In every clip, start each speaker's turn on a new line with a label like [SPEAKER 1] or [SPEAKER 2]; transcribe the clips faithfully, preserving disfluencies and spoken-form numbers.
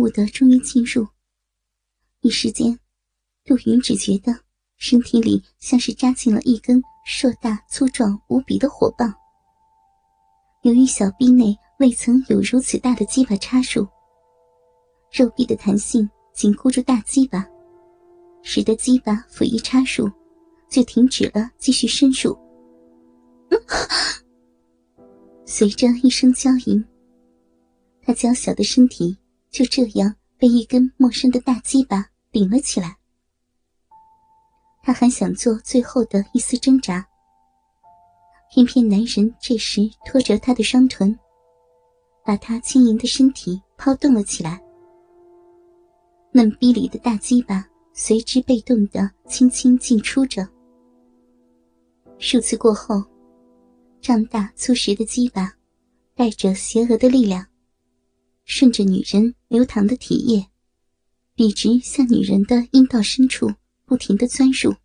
[SPEAKER 1] 物的终于进入，一时间杜云只觉得身体里像是扎进了一根硕大粗壮无比的火棒。由于小臂内未曾有如此大的鸡巴插入，肉壁的弹性紧箍住大鸡巴，使得鸡巴甫一插入就停止了继续深入。随着一声娇吟，他娇小的身体就这样被一根陌生的大鸡巴顶了起来。他还想做最后的一丝挣扎，偏偏男人这时拖着他的双臀，把他轻盈的身体抛动了起来。嫩逼里的大鸡巴随之被动地轻轻进出着。数次过后，胀大粗实的鸡巴带着邪恶的力量，顺着女人流淌的体液，笔直向女人的阴道深处不停地钻入。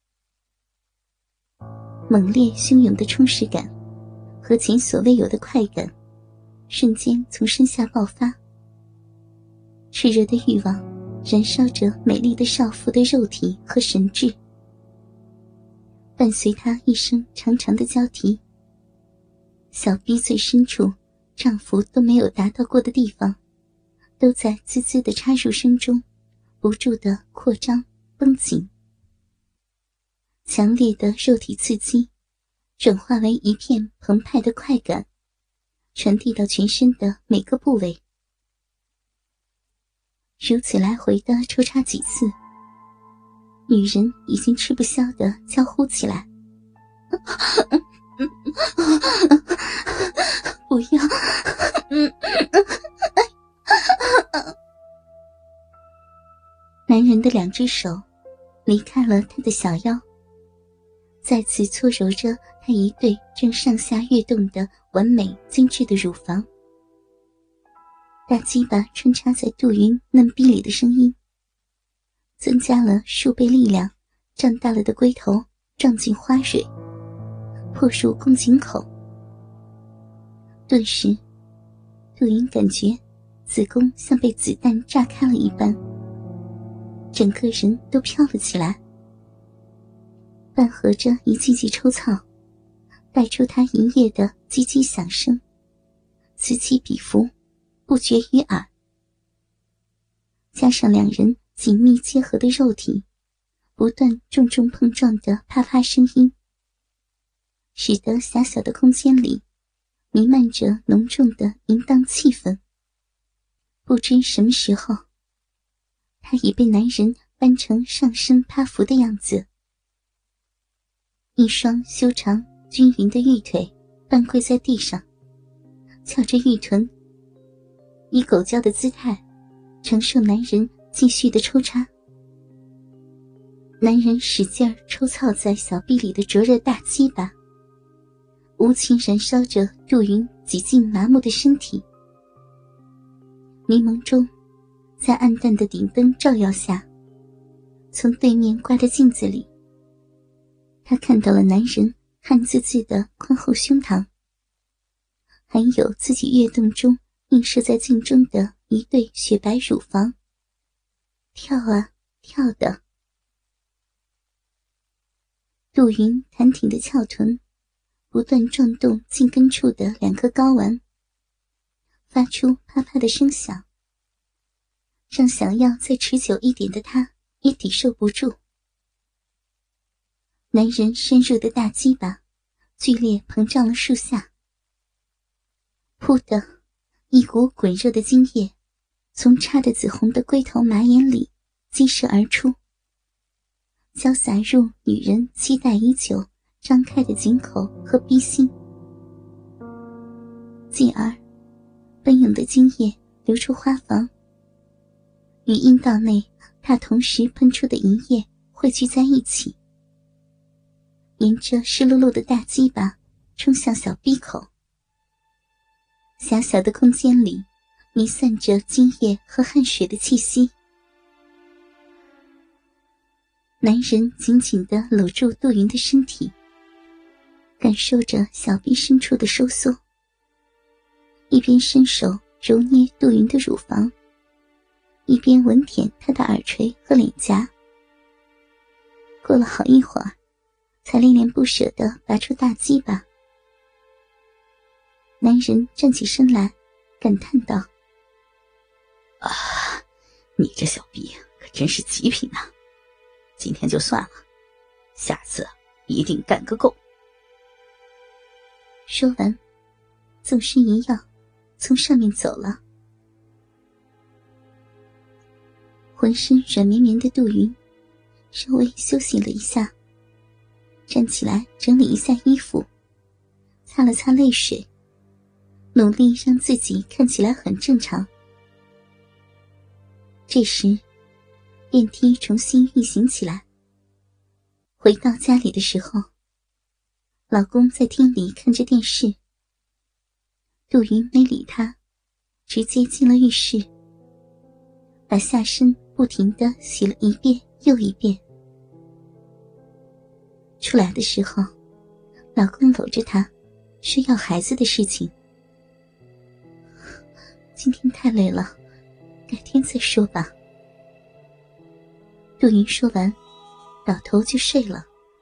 [SPEAKER 1] 猛烈汹涌的充实感和前所未有的快感瞬间从身下爆发，炽热的欲望燃烧着美丽的少妇的肉体和神智，伴随她一声长长的娇啼，小逼最深处丈夫都没有达到过的地方，都在滋滋的插入声中不住地扩张绷紧。强烈的肉体刺激转化为一片澎湃的快感，传递到全身的每个部位。如此来回的抽插几次，女人已经吃不消地娇呼起来：不要！男人的两只手离开了她的小腰，再次搓揉着她一对正上下跃动的完美精致的乳房。大鸡巴穿插在杜云嫩逼里的声音，增加了数倍力量，胀大了的龟头撞进花蕊，破入宫颈口。顿时，杜云感觉子宫像被子弹炸开了一般，整个人都飘了起来，伴合着一记记抽操，带出他营业的唧唧响声，此起彼伏，不绝于耳。加上两人紧密结合的肉体不断重重碰撞的啪啪声音，使得狭小的空间里弥漫着浓重的淫荡气氛。不知什么时候，他已被男人搬成上身趴伏的样子，一双修长均匀的玉腿半跪在地上，翘着玉臀，以狗叫的姿态承受男人继续的抽插。男人使劲儿抽操在小臂里的灼热大鸡巴，无情燃烧着杜云几近麻木的身体。迷蒙中，在暗淡的顶灯照耀下，从对面挂的镜子里，他看到了男人汗滋滋的宽厚胸膛，还有自己跃动中映射在镜中的一对雪白乳房，跳啊跳的。杜云弹挺的翘臀不断撞动茎根处的两颗睾丸，发出啪啪的声响，让想要再持久一点的他也抵受不住。男人深入的大鸡巴剧烈膨胀了数下，噗的一股滚热的精液从插得紫红的龟头马眼里激射而出，浇洒入女人期待已久张开的井口和逼心，继而奔涌的精液流出花房，与阴道内它同时喷出的淫液汇聚在一起，沿着湿漉漉的大鸡巴冲向小逼口。狭小的空间里弥散着精液和汗水的气息。男人紧紧地搂住杜云的身体，感受着小臂深处的收缩，一边伸手揉捏杜云的乳房， 一边吻舔他的耳垂和脸颊。过了好一会儿，才恋恋不舍地拔出大鸡巴。男人站起身来，感叹道：
[SPEAKER 2] 啊，你这小逼可真是极品啊！今天就算了，下次一定干个够。
[SPEAKER 1] 说完，纵身一跃，从上面走了。浑身软绵绵的杜云稍微休息了一下，站起来整理一下衣服，擦了擦泪水，努力让自己看起来很正常。这时电梯重新运行起来。回到家里的时候，老公在厅里看着电视。杜云没理他，直接进了浴室，把下身不停地洗了一遍又一遍。出来的时候，老公搂着她，说要孩子的事情。今天太累了，改天再说吧。杜云说完，倒头就睡了。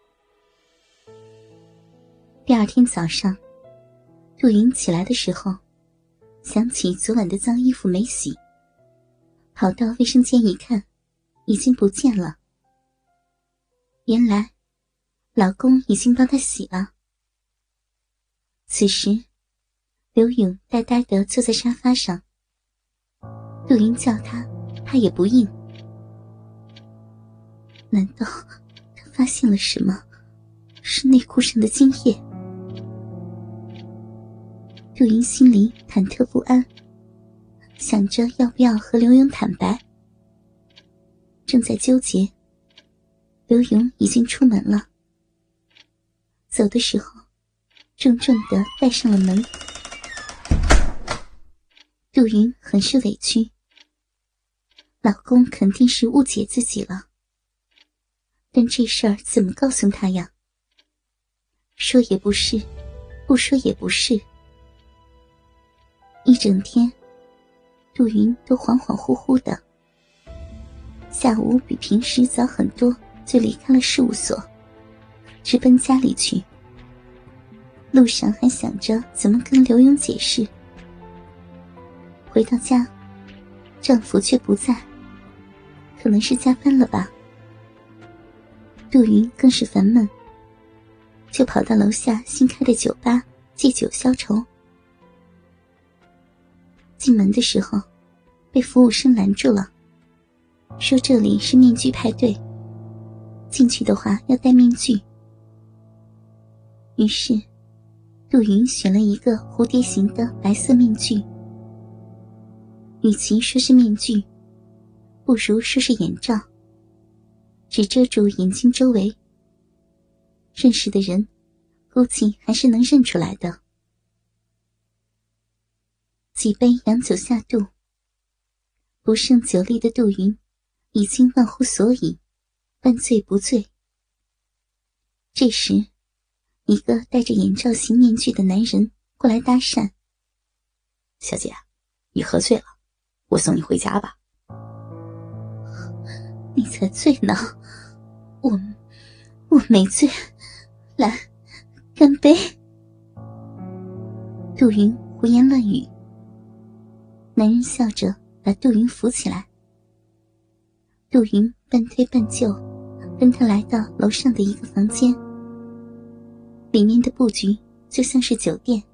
[SPEAKER 1] 第二天早上，杜云起来的时候，想起昨晚的脏衣服没洗，跑到卫生间一看，已经不见了。原来老公已经帮她洗了。此时刘勇呆呆地坐在沙发上，杜云叫他，他也不应。难道他发现了什么？是内裤上的精液？杜云心里忐忑不安，想着要不要和刘勇坦白。正在纠结，刘勇已经出门了。走的时候重重地带上了门。杜云很是委屈，老公肯定是误解自己了，但这事儿怎么告诉他呀？说也不是，不说也不是。一整天杜云都恍恍惚惚的，下午比平时早很多就离开了事务所，直奔家里去。路上还想着怎么跟刘勇解释。回到家，丈夫却不在，可能是加班了吧。杜云更是烦闷，就跑到楼下新开的酒吧借酒消愁。进门的时候被服务生拦住了，说这里是面具派对，进去的话要戴面具。于是杜云选了一个蝴蝶形的白色面具。与其说是面具，不如说是眼罩，只遮住眼睛周围。认识的人估计还是能认出来的。几杯洋酒下肚，不胜酒力的杜云已经忘乎所以，半醉不醉。这时一个戴着眼罩型面具的男人过来搭讪：
[SPEAKER 2] 小姐，你喝醉了，我送你回家吧。
[SPEAKER 1] 你才醉呢，我我没醉，来，干杯。杜云胡言乱语。男人笑着把杜云扶起来。杜云半推半就跟他来到楼上的一个房间，里面的布局就像是酒店。